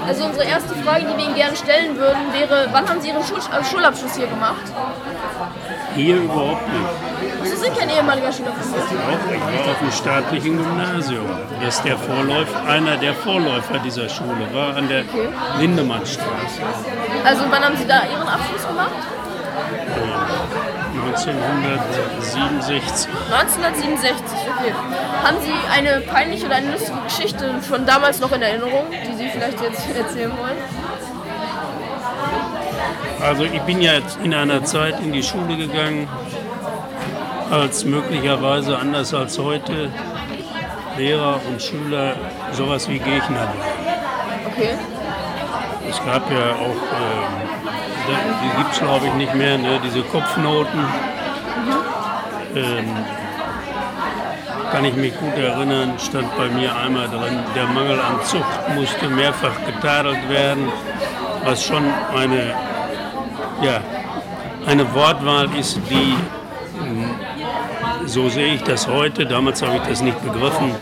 Also unsere erste Frage, die wir Ihnen gerne stellen würden, wäre, wann haben Sie Ihren Schulabschluss hier gemacht? Hier überhaupt nicht. Sie sind kein ehemaliger Schüler von uns. Doch, ich war auf dem staatlichen Gymnasium. Das ist einer der Vorläufer dieser Schule war, an der Lindemannstraße. Also wann haben Sie da Ihren Abschluss gemacht? 1967. 1967, okay. Haben Sie eine peinliche oder eine lustige Geschichte von damals noch in Erinnerung, die Sie vielleicht jetzt erzählen wollen? Also ich bin ja jetzt in einer Zeit in die Schule gegangen, als möglicherweise anders als heute Lehrer und Schüler sowas wie Gegner waren. Okay. Es gab ja auch, die gibt es glaube ich nicht mehr, ne, diese Kopfnoten. Kann ich mich gut erinnern, stand bei mir einmal drin, der Mangel an Zucht musste mehrfach getadelt werden, was schon eine Wortwahl ist, die, so sehe ich das heute, damals habe ich das nicht begriffen,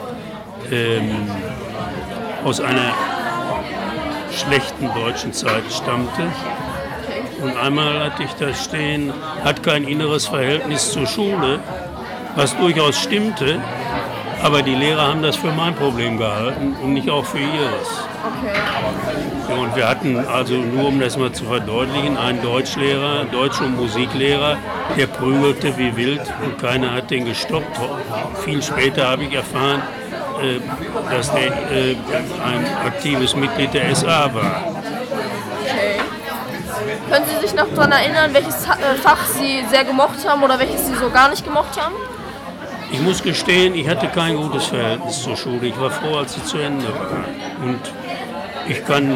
aus einer schlechten deutschen Zeit stammte. Und einmal hatte ich da stehen, hat kein inneres Verhältnis zur Schule, was durchaus stimmte, aber die Lehrer haben das für mein Problem gehalten und nicht auch für ihres. Okay. Und wir hatten also, nur um das mal zu verdeutlichen, einen Deutschlehrer, Deutsch- und Musiklehrer, der prügelte wie wild und keiner hat den gestoppt. Viel später habe ich erfahren, dass der ein aktives Mitglied der SA war. Okay. Können Sie sich noch daran erinnern, welches Fach Sie sehr gemocht haben oder welches Sie so gar nicht gemocht haben? Ich muss gestehen, ich hatte kein gutes Verhältnis zur Schule. Ich war froh, als sie zu Ende war. Und ich kann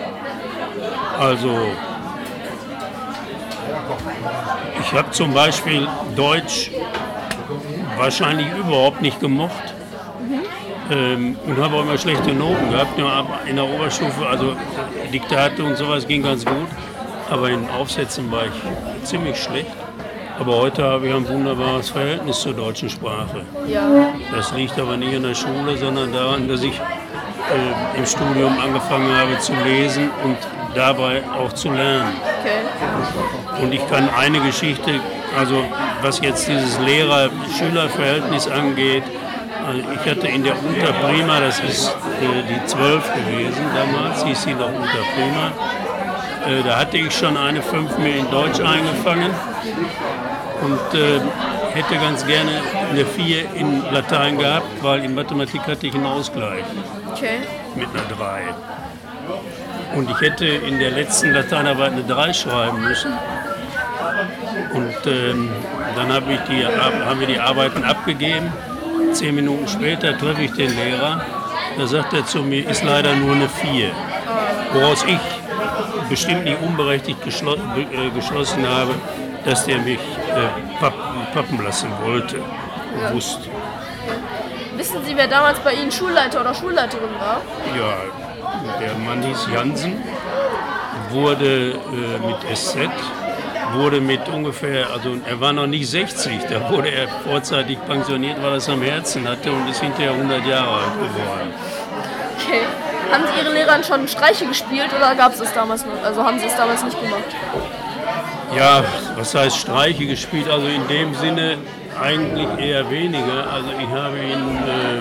ich habe zum Beispiel Deutsch wahrscheinlich überhaupt nicht gemocht und habe auch immer schlechte Noten gehabt. Nur in der Oberstufe, also Diktate und sowas ging ganz gut, aber in Aufsätzen war ich ziemlich schlecht. Aber heute habe ich ein wunderbares Verhältnis zur deutschen Sprache. Ja. Das liegt aber nicht in der Schule, sondern daran, dass ich im Studium angefangen habe zu lesen und dabei auch zu lernen. Okay. Und ich kann eine Geschichte, also was jetzt dieses Lehrer-Schüler-Verhältnis angeht, also ich hatte in der Unterprima, das ist die 12 gewesen damals, hieß sie noch Unterprima, da hatte ich schon eine 5 mir in Deutsch eingefangen und hätte ganz gerne eine 4 in Latein gehabt, weil in Mathematik hatte ich einen Ausgleich. Okay. Mit einer 3. Und ich hätte in der letzten Lateinarbeit eine 3 schreiben müssen. Und dann haben wir die Arbeiten abgegeben. 10 Minuten später treffe ich den Lehrer. Da sagt er zu mir, ist leider nur eine 4. Woraus ich bestimmt nicht unberechtigt geschlossen habe, dass der mich pappen lassen wollte. Bewusst. Wissen Sie, wer damals bei Ihnen Schulleiter oder Schulleiterin war? Ja, der Mann hieß Jansen, wurde mit SZ, wurde mit ungefähr, also er war noch nicht 60, da wurde er vorzeitig pensioniert, weil er es am Herzen hatte und ist hinterher 100 Jahre alt geworden. Okay. Haben Sie Ihren Lehrern schon Streiche gespielt oder gab es das damals noch? Also haben Sie es damals nicht gemacht? Ja, was heißt Streiche gespielt? Also in dem Sinne eigentlich eher weniger. Also ich habe ihn,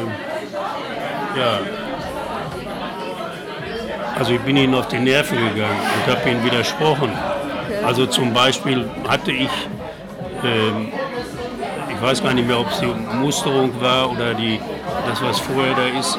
also ich bin ihnen auf die Nerven gegangen und habe ihnen widersprochen. Okay. Also zum Beispiel hatte ich weiß gar nicht mehr, ob es die Musterung war oder das, was vorher da ist.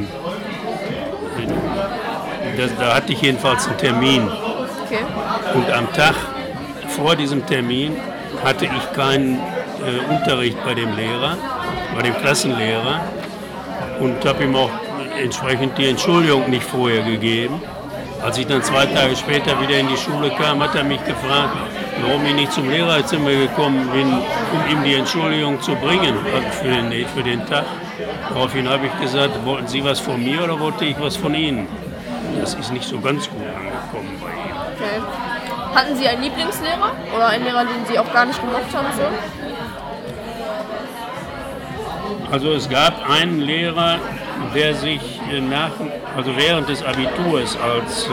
Da hatte ich jedenfalls einen Termin. Okay. Und am Tag vor diesem Termin hatte ich keinen Unterricht bei dem Lehrer, bei dem Klassenlehrer und habe ihm auch entsprechend die Entschuldigung nicht vorher gegeben. Als ich dann 2 Tage später wieder in die Schule kam, hat er mich gefragt, warum ich nicht zum Lehrerzimmer gekommen bin, um ihm die Entschuldigung zu bringen für den Tag. Daraufhin habe ich gesagt, wollten Sie was von mir oder wollte ich was von Ihnen? Das ist nicht so ganz gut angekommen bei ihm. Okay. Hatten Sie einen Lieblingslehrer oder einen Lehrer, den Sie auch gar nicht gemocht haben? So? Also es gab einen Lehrer, der sich also während des Abiturs als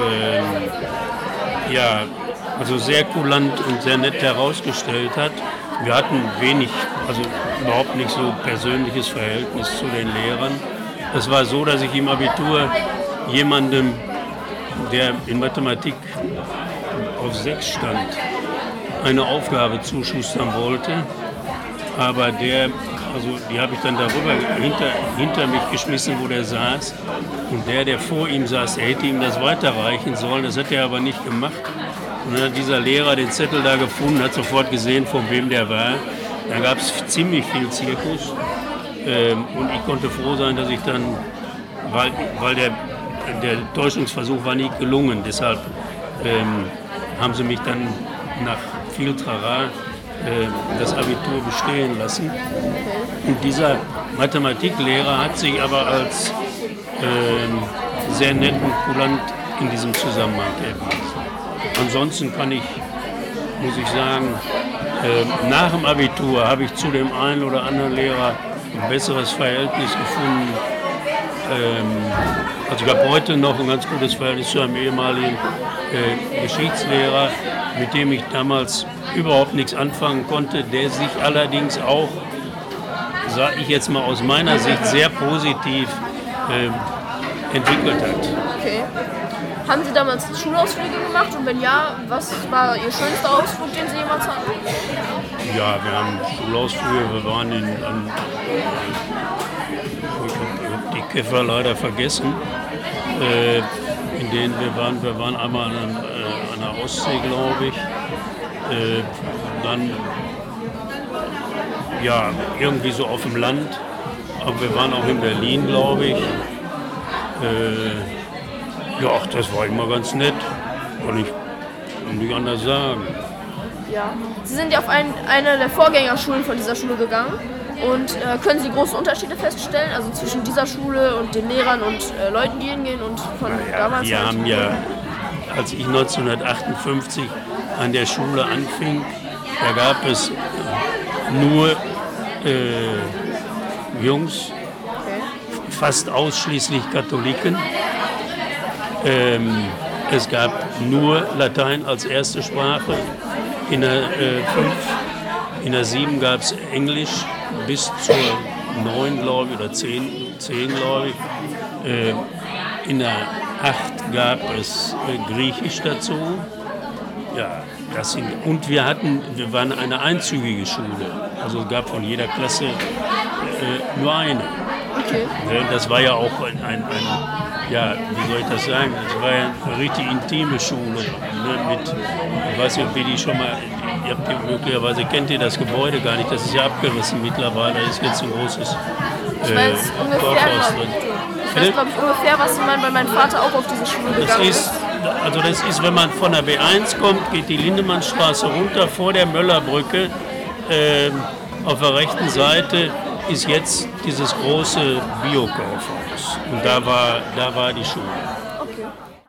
also sehr kulant und sehr nett herausgestellt hat. Wir hatten also überhaupt nicht so persönliches Verhältnis zu den Lehrern. Es war so, dass ich im Abitur jemandem, der in Mathematik auf 6 stand, eine Aufgabe zuschustern wollte, aber die habe ich dann darüber hinter mich geschmissen, wo der saß, und der vor ihm saß, der hätte ihm das weiterreichen sollen, das hat er aber nicht gemacht. Und dann hat dieser Lehrer den Zettel da gefunden, hat sofort gesehen, von wem der war. Da gab es ziemlich viel Zirkus, und ich konnte froh sein, dass ich dann, weil der Täuschungsversuch war nicht gelungen, deshalb haben sie mich dann nach viel Trara das Abitur bestehen lassen. Und dieser Mathematiklehrer hat sich aber als sehr nett und kulant in diesem Zusammenhang erwiesen. Ansonsten muss ich sagen, nach dem Abitur habe ich zu dem einen oder anderen Lehrer ein besseres Verhältnis gefunden. Also ich habe heute noch ein ganz gutes Verhältnis zu einem ehemaligen Geschichtslehrer, mit dem ich damals überhaupt nichts anfangen konnte, der sich allerdings auch, sage ich jetzt mal aus meiner Sicht, sehr positiv entwickelt hat. Okay. Haben Sie damals Schulausflüge gemacht, und wenn ja, was war Ihr schönster Ausflug, den Sie jemals hatten? Ja, wir haben Schulausflüge, wir waren ich habe die Käfer leider vergessen, in denen wir waren einmal an der Ostsee, glaube ich, dann ja, irgendwie so auf dem Land, aber wir waren auch in Berlin, glaube ich. Ja, das war immer ganz nett, kann ich nicht anders sagen. Ja. Sie sind ja auf eine der Vorgängerschulen von dieser Schule gegangen, und können Sie große Unterschiede feststellen, also zwischen dieser Schule und den Lehrern und Leuten, die hingehen, und von damals? Wir haben ja, als ich 1958 an der Schule anfing, da gab es nur Jungs, fast ausschließlich Katholiken. Es gab nur Latein als erste Sprache. In der 7 gab es Englisch bis zur 9, glaube ich, oder 10 glaube ich. In der 8 gab es Griechisch dazu. Ja, und wir waren eine einzügige Schule. Also es gab von jeder Klasse nur eine. Okay. Das war ja auch ja, wie soll ich das sagen? Das war ja eine richtig intime Schule. Ne, ich weiß nicht, ob ihr die schon mal, möglicherweise kennt ihr das Gebäude gar nicht, das ist ja abgerissen mittlerweile, da ist jetzt ein großes Dorfhaus drin. Ich weiß, glaube ich, ungefähr, was Sie meinen, weil mein Vater auch auf diese Schule gegangen ist. Also das ist, wenn man von der B1 kommt, geht die Lindemannstraße runter, vor der Möllerbrücke, auf der rechten Seite ist jetzt dieses große Biokaufhaus. Und da war die Schule.